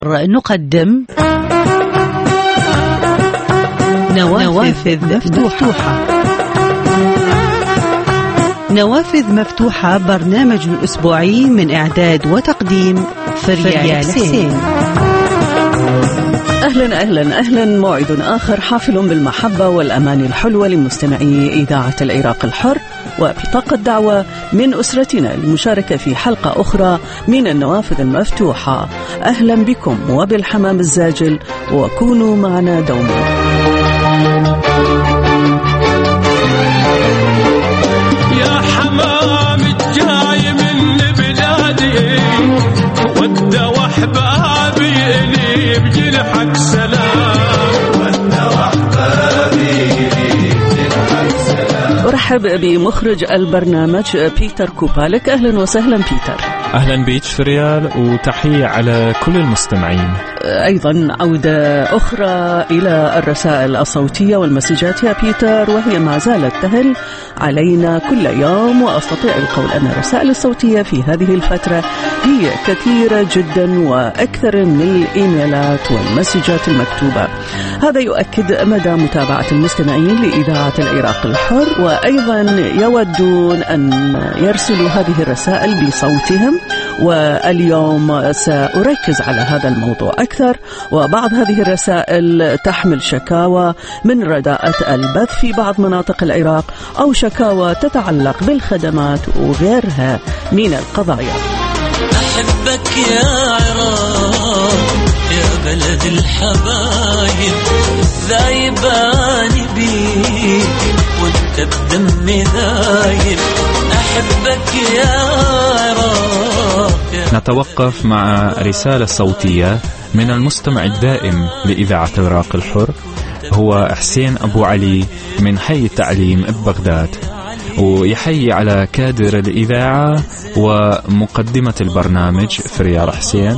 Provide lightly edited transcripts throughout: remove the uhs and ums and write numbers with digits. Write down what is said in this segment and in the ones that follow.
نقدم نوافذ مفتوحة. نوافذ مفتوحة برنامج أسبوعي من إعداد وتقديم فريال حسين. أهلا أهلا أهلا، موعد آخر حافل بالمحبة والأمان الحلوة لمستمعي إذاعة العراق الحر، وبطاقة دعوة من أسرتنا للمشاركة في حلقة أخرى من النوافذ المفتوحة. أهلا بكم وبالحمام الزاجل، وكونوا معنا دوما. يا حمام الجاي من بلادي ود وحبابي إلي بجنحك سلام، ود وحبابي إلي بجنحك سلام. أرحب بمخرج البرنامج بيتر كوبالك. أهلا وسهلا بيتر. أهلا بيك فريال، وتحية على كل المستمعين. أيضا عودة أخرى إلى الرسائل الصوتية والمسجات يا بيتر، وهي ما زالت تهل علينا كل يوم، وأستطيع القول أن الرسائل الصوتية في هذه الفترة هي كثيرة جدا وأكثر من الإيميلات والمسجات المكتوبة. هذا يؤكد مدى متابعة المستمعين لإذاعة العراق الحر، وأيضا يودون أن يرسلوا هذه الرسائل بصوتهم، واليوم سأركز على هذا الموضوع أكثر. وبعض هذه الرسائل تحمل شكاوى من رداءة البث في بعض مناطق العراق، أو شكاوى تتعلق بالخدمات وغيرها من القضايا. أحبك يا عراق يا بلد الحبايب، ذايباني بيك وانت بدمي ذايب. أحبك يا عراق. نتوقف مع رسالة صوتية من المستمع الدائم لإذاعة العراق الحر، هو حسين أبو علي من حي التعليم ببغداد، ويحيي على كادر الإذاعة ومقدمة البرنامج فريال حسين،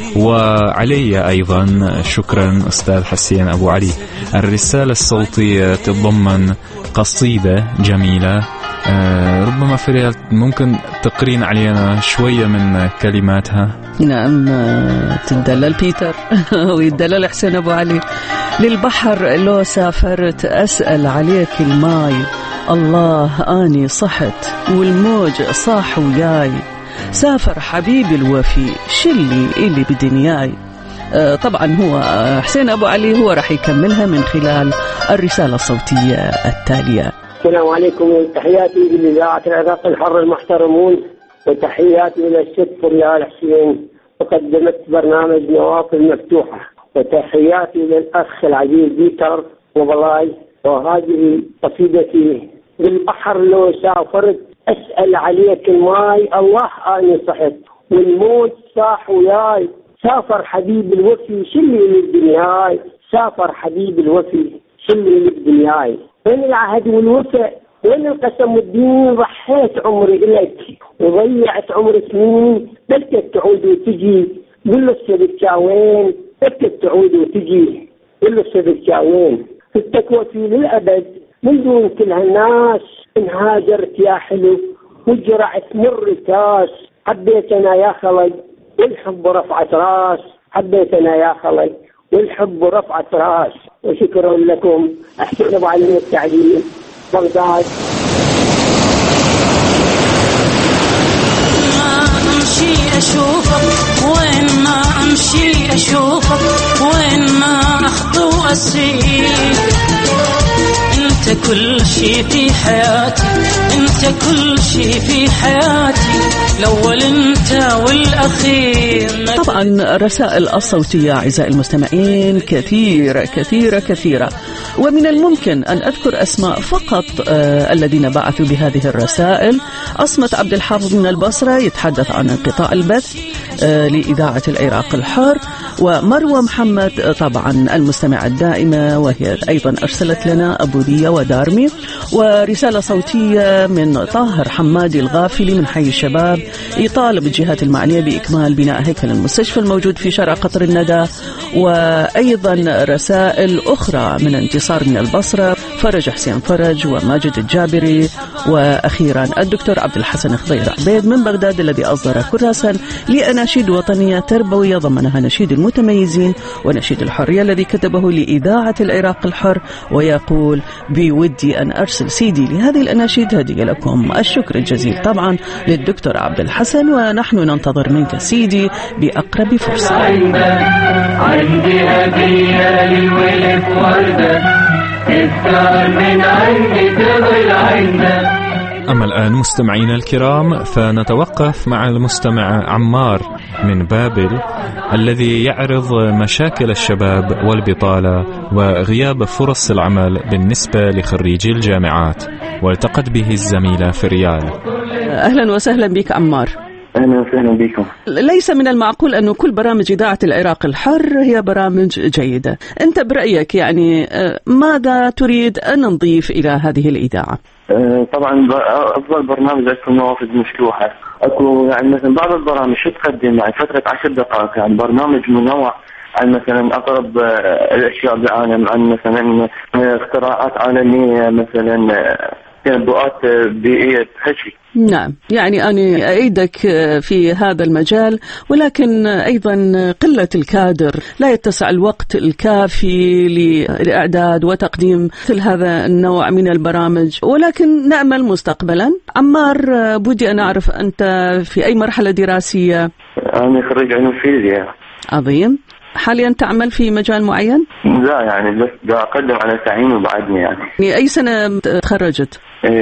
وعلي أيضا شكرا أستاذ حسين أبو علي. الرسالة الصوتية تتضمن قصيدة جميلة، ربما فريال ممكن تقرين علينا شوية من كلماتها. نعم، تدلل بيتر ويدلل حسين أبو علي. للبحر لو سافرت أسأل عليك الماي، الله أني صحت والموج صاح وياي. سافر حبيبي الوفي شلي إلي بدنياي. طبعا هو حسين أبو علي هو راح يكملها من خلال الرسالة الصوتية التالية. السلام عليكم، وتحياتي لإذاعة العراق الحر المحترمون، وتحياتي إلى الست فريال حسين مقدمة برنامج نوافذ مفتوحة، وتحياتي للأخ العزيز بيتر وبلاي. وهذه قصيدتي: بالبحر لو سافرت أسأل عليك الماي، الله أني صحت والموت صاح وياي. سافر حبيب الوفي شلي للدنياي، سافر حبيب الوفي شلي للدنياي. وين العهد والوفاء، وين القسم والدين، ضحيت عمري إليك وضيعت عمري سنين. بلكت تعود وتجي قل له السبت وين، بلكت تعود وتجي قل له السبت وين. التكوى في للأبد من دون كل هالناس، انهاجرت يا حلو وجرعت مر كاس. حبيتنا يا خلق والحب رفعت راس، حبيتنا يا خلق والحب رفعت راس. وشكرا لكم. أحسن أبو علي التعليم، بغداد. ما أمشي أشوفك وين ما أمشي أشوفك، وين ما أخطو أسير. أنت كل شي في حياتي، أنت كل شي في حياتي، الأول أنت والأخير. طبعا الرسائل الصوتية أعزائي المستمعين كثيرة كثيرة كثيرة، ومن الممكن أن أذكر أسماء فقط الذين بعثوا بهذه الرسائل. أصمت عبد الحافظ من البصرة يتحدث عن انقطاع البث لإذاعة العراق الحر، ومروة محمد طبعا المستمعة الدائمة، وهي أيضا أرسلت لنا أبودية ودارمي. ورسالة صوتية من طاهر حمادي الغافلي من حي الشباب، يطالب الجهات المعنية بإكمال بناء هيكل المستشفى الموجود في شارع قطر الندى. وأيضا رسائل أخرى من انتصار من البصرة، فرج حسين فرج وماجد الجابري، وأخيرا الدكتور عبد الحسن خضير عبيد من بغداد الذي أصدر كراسا لأناشيد وطنية تربوية ضمنها نشيد المتميزين ونشيد الحرية الذي كتبه لإذاعة العراق الحر، ويقول: بودي أن أرسل سيدي لهذه الأناشيد هدية لكم. الشكر الجزيل طبعا للدكتور عبد الحسن، ونحن ننتظر منك سيدي بأقرب فرصة. عندي هدية للولد وردة اختار من عندي تغل عندك. أما الآن مستمعينا الكرام فنتوقف مع المستمع عمار من بابل الذي يعرض مشاكل الشباب والبطالة وغياب فرص العمل بالنسبة لخريجي الجامعات، والتقت به الزميلة في ريال. أهلا وسهلا بك عمار. أهلا وسهلا بكم. ليس من المعقول أن كل برامج إذاعة العراق الحر هي برامج جيدة. أنت برأيك يعني ماذا تريد أن نضيف إلى هذه الإذاعة؟ طبعا أفضل برنامج أكون نوافذ مفتوحة. أكو يعني مثلا بعض البرامج شو تقدم يعني فترة 10 دقائق، يعني برنامج منوع عن مثلا أقرب الأشياء بالعالم، عن مثلا اختراعات عالمية، مثلا تنبؤات بيئية هشي. نعم، يعني أنا أيدك في هذا المجال، ولكن أيضا قلة الكادر، لا يتسع الوقت الكافي لإعداد وتقديم مثل هذا النوع من البرامج، ولكن نأمل مستقبلا. عمار، بدي أن أعرف أنت في أي مرحلة دراسية؟ أنا خريج علوم فيزياء. عظيم. حاليا تعمل في مجال معين؟ لا، يعني بس أقدم على تعيين وبعدني. يعني أي سنة تخرجت؟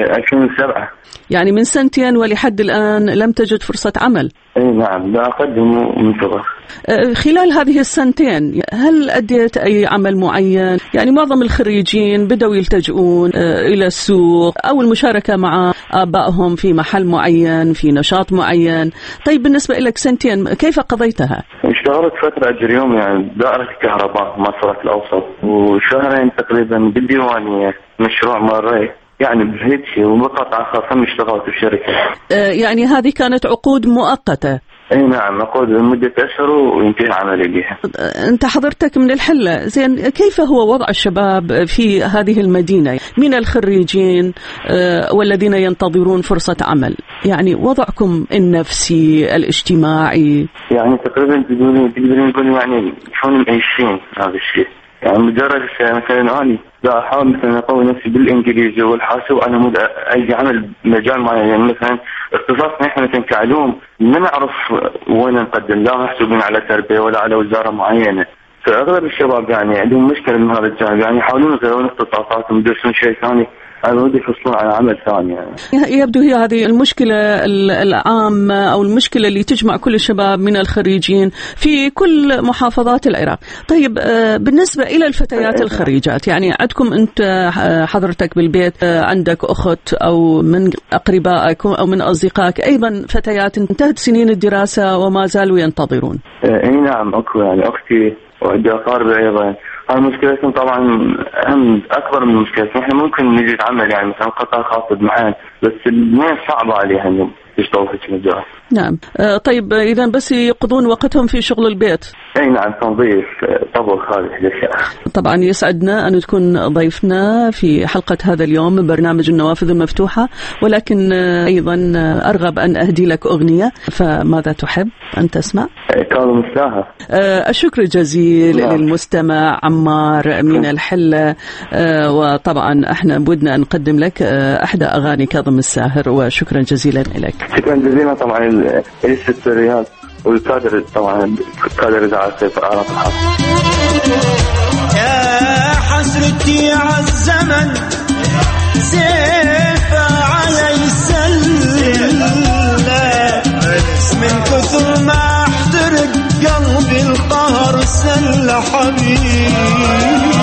2007. يعني من سنتين ولحد الآن لم تجد فرصة عمل؟ نعم، بقدم ومنتظر. خلال هذه السنتين هل أديت أي عمل معين؟ يعني معظم الخريجين بدأوا يلتجؤون إلى السوق أو المشاركة مع آبائهم في محل معين، في نشاط معين. طيب بالنسبة لك سنتين كيف قضيتها؟ اشتغلت فترة أجر يوم يعني دائرة الكهرباء مصرف الأوسط، وشهرين تقريبا بالديوانية مشروع مري، يعني بهيك شيء، وبقطع خاصة اشتغلت بشركة. يعني هذه كانت عقود مؤقتة؟ اي نعم، عقود لمدة أشهر وينتهي عملي بها. أنت حضرتك من الحلة، زين كيف هو وضع الشباب في هذه المدينة من الخريجين والذين ينتظرون فرصة عمل؟ يعني وضعكم النفسي الاجتماعي؟ يعني تقريبا تقدرين نقول يعني شلون معيشين هذا الشيء. يعني مجرد مثلا أنا لا أحاول مثلا أقوي نفسي بالإنجليزي والحاسب على مود أي عمل مجال معين. يعني مثلا اختصاصنا إحنا مثلا كعلوم ما نعرف وين نقدم، لا محسوبين على تربية ولا على وزارة معينة. فأغلب الشباب يعني عندهم مشكلة من هذا الجانب، يعني يحاولون يغيرون اختصاصاتهم ويدرسون شيء ثاني على مود يحصلون على عمل ثاني. يعني يبدو هي هذه المشكلة العامة أو المشكلة اللي تجمع كل الشباب من الخريجين في كل محافظات العراق. طيب بالنسبة إلى الفتيات الخريجات، يعني عندكم أنت حضرتك بالبيت عندك أخت أو من أقربائك أو من أصدقائك أيضا فتيات انتهت سنين الدراسة وما زالوا ينتظرون؟ اي نعم، أكو يعني أختي وعندي أقارب أيضا. المشكلة طبعا أهم أكبر من مشكلة، إحنا ممكن نجد عمل يعني مثلا قطاع خاص بمحل، بس الناس صعبة عليها إنهم يشتغلوا في المجال. نعم. طيب إذا بس يقضون وقتهم في شغل البيت؟ أي نعم، تنظيف، طبخ، هذه الأشياء. طبعا يسعدنا أن تكون ضيفنا في حلقة هذا اليوم من برنامج النوافذ المفتوحة، ولكن أيضا أرغب أن أهدي لك أغنية، فماذا تحب أن تسمع؟ كاظم الساهر. الشكر الجزيل للمستمع عمار من الحلة، وطبعا احنا بدنا نقدم لك احدى اغاني كاظم الساهر، وشكرا جزيلا لك. شكرا جزيلا طبعا لست الرياض والكادر، طبعا كادر إذاعة العراق الحر. يا حسرتي على الزمن سيف علي سلة، من كثر ما احترق قلبي القهر سل حبيبي.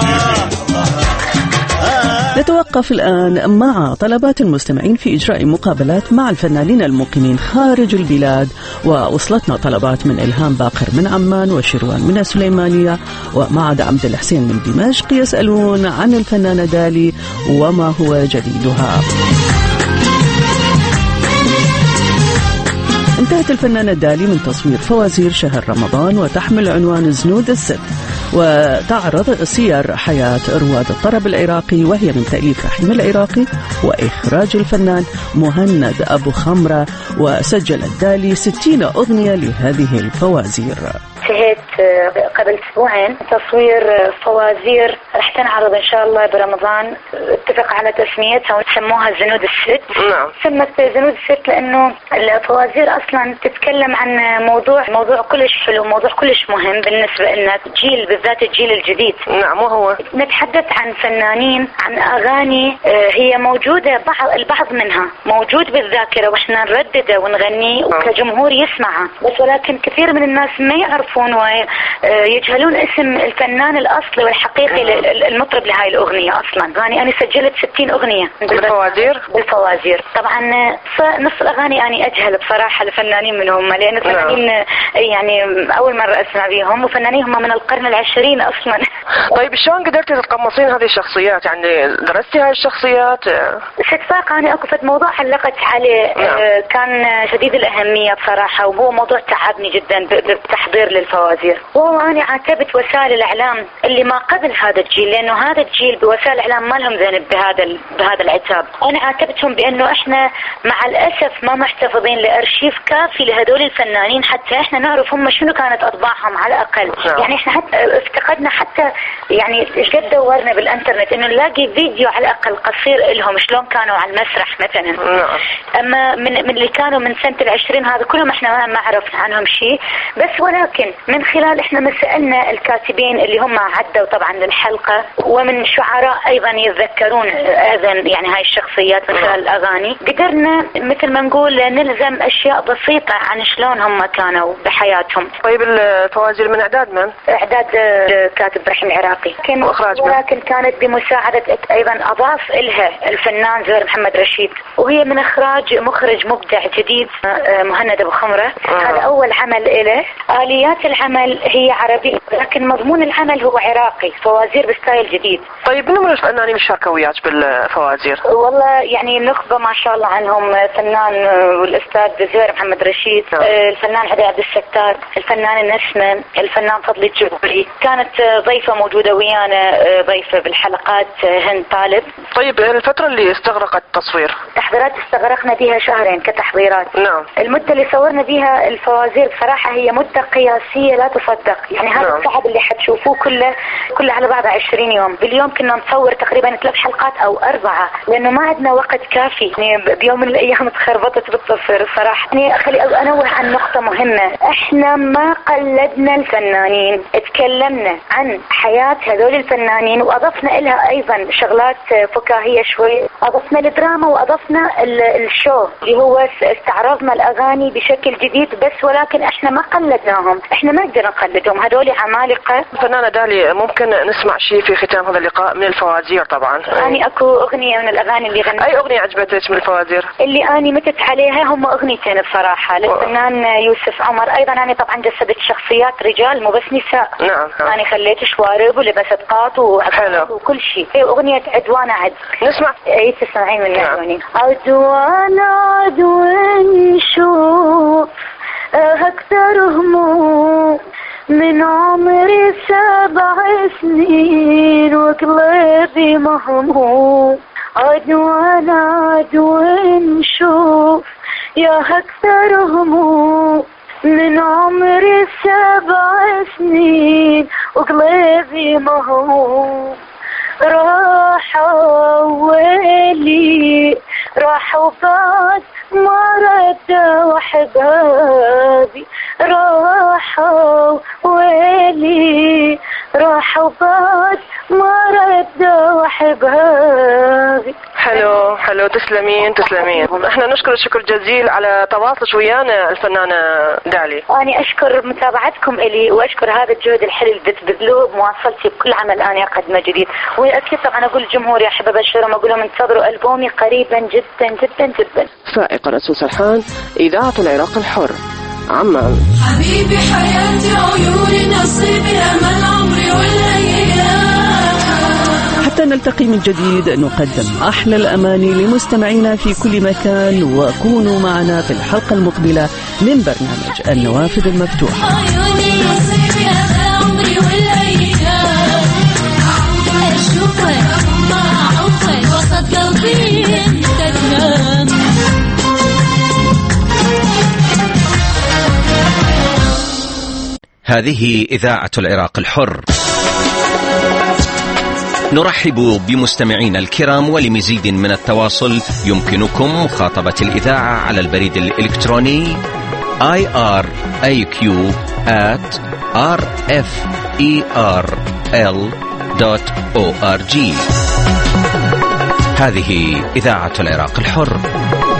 نتوقف الآن مع طلبات المستمعين في إجراء مقابلات مع الفنانين المقيمين خارج البلاد، ووصلتنا طلبات من إلهام باقر من عمان وشروان من السليمانية ومعد عبد الحسين من دمشق يسألون عن الفنانة دالي وما هو جديدها. انتهت الفنانة دالي من تصوير فوازير شهر رمضان وتحمل عنوان زنود الست، وتعرض سير حياة رواد الطرب العراقي، وهي من تأليف رحيم العراقي وإخراج الفنان مهند أبو خمرة، وسجل الدالي 60 أغنية لهذه الفوازير. انتهيت قبل أسبوعين تصوير فوازير رح تنعرض إن شاء الله برمضان. اتفق على تسميتها وسموها زنود الست. نعم. سمت زنود الست لأنه الفوازير أصلا تتكلم عن موضوع كلش حلو، موضوع كلش مهم بالنسبة لنا جيل، بالذات الجيل الجديد. نعم. وهو نتحدث عن فنانين، عن أغاني هي موجودة، البعض منها موجود بالذاكرة وإحنا نردده ونغنيه وكجمهور يسمعها، بس ولكن كثير من الناس ما يعرفون ويجهلون اسم الفنان الأصلي والحقيقي المطرب لهاي الأغنية أصلا. يعني أنا سجلت 60 أغنية بالفوازير. طبعا نص الأغاني أنا أجهل بصراحة الفنانين منهم، لأن الفنانين يعني أول مرة أسمع بيهم، وفنانين هم من القرن العشرين أصلا. طيب شلون قدرتي تتقمصين هذه الشخصيات؟ يعني درستي هاي الشخصيات؟ ستفاق أنا أكفت موضوع علقت عليه كان شديد الأهمية بصراحة، وهو موضوع تعبني جدا بالتحضير للفوازير. وهو أنا عاتبت وسائل الإعلام اللي ما قبل هذا الجيل، لأنه هذا الجيل بوسائل الإعلام ما لهم ذنب بهذا العتاب. أنا عاتبتهم بأنه إحنا مع الأسف ما محتفظين لأرشيف كافي لهذول الفنانين حتى إحنا نعرف هم شنو كانت أطباعهم على الأقل. يعني إحنا حتى افتقدنا حتى يعني قد دورنا بالإنترنت إنه نلاقي فيديو على الأقل قصير لهم شلون كانوا على المسرح مثلا. أما من اللي كانوا من سنة 20 هذا كلهم إحنا ما عرفنا عنهم شيء. بس ولكن من خلال إحنا مسألنا الكاتبين اللي هم عدوا طبعا للحلقة، ومن شعراء أيضا يتذكرون أذن يعني هاي الشخصيات من خلال الأغاني، قدرنا مثل ما نقول نلزم أشياء بسيطة عن شلون هم كانوا بحياتهم. طيب الفوازير من إعداد من؟ إعداد كاتب رحيم العراقي، ولكن كانت بمساعدة أيضا أضاف إلها الفنان زهير محمد رشيد، وهي من إخراج مخرج مبدع جديد مهند أبو خمرة. هذا أول عمل إله. آليات العمل هي عربية لكن مضمون العمل هو عراقي، فوازير بستايل جديد. طيب من الفنانين مشاركة وياك بالفوازير؟ والله يعني نخبة ما شاء الله عنهم، فنان والأستاذ زهير محمد رشيد، الفنان عدي عبد الستار، الفنان النسمة، الفنان فضلي الجبري. كانت ضيفة موجودة ويانا، ضيفة بالحلقات هند طالب. طيب الفترة اللي استغرقت التصوير؟ تحضيرات استغرقنا بها 2 شهر كتحضيرات. نعم. المدة اللي صورنا بها الفوازير بصراحة هي مدة قياسية لا تصدق. يعني هذا التعب اللي حتشوفوه كله على بعض 20 يوم. باليوم كنا نصور تقريبا 3 حلقات أو 4 لأنه ما عندنا وقت كافي. يعني بيوم من الأيام تخربطت بالتصوير صراحة. يعني خلي أنوه عن نقطة مهمة، إحنا ما قلدنا الفنانين، اتكلمنا عن حياة هذول الفنانين وأضفنا إلها أيضا شغلات فكاهية شوي، أضفنا الدراما وأضفنا الشو اللي هو استعرضنا الأغاني بشكل جديد، بس ولكن إحنا ما قلدناهم، إحنا ما نقدر نقلدهم، هذول عمالقة. فنانة دالي ممكن نسمع شيء في ختام هذا اللقاء من الفوازير طبعا؟ أنا أكو أغنية من الأغاني اللي غنيتها. أي أغنية عجبتك من الفوازير؟ اللي أنا متت عليها هم أغنيتين بصراحة للفنان يوسف عمر. أيضا أنا طبعا جسدت شخصيات رجال مو بس نساء. نعم. أنا خليت شوارب ولبست قاط وكل شيء. هي أغنية عدوان عد. نسمع. أي تسمعين من الأغاني. عدوان عد ونشوف أكثر هموم من عمري 7 سنين وقلبي مهموم. عدوان عد ونشوف يا أكثر هموم من عمري 7 سنين وقلبي مهموم. راحوا ويلي راحوا بعد ما ردوا أحبابي. راحوا ويلي راحوا بعد ما ردوا أحبابي. حلو تسلمين. احنا نشكر الشكر جزيل على تواصلك ويانا الفنانة دالي. أنا أشكر متابعتكم إلي وأشكر هذا الجهد الحلو اللي بتبذلوه بمواصلتي بكل عمل أنا أقدمه جديد. وأكيد طبعا أقول للجمهور أحب أبشرهم أقول لهم انتظروا ألبومي قريبا جدا جدا جدا. سائق رسول سرحان، إذاعة العراق الحر، عمان. حبيبي حياتي عيوني نصيبي أمل عمري والأيام. حتى نلتقي من جديد نقدم أحلى الأماني لمستمعينا في كل مكان، وكونوا معنا في الحلقة المقبلة من برنامج النوافذ المفتوحة. عيوني نصيبي أمل عمري والأيام. هذه إذاعة العراق الحر. نرحب بمستمعينا الكرام، ولمزيد من التواصل يمكنكم مخاطبة الإذاعة على البريد الإلكتروني iraq@rferl.org. هذه إذاعة العراق الحر.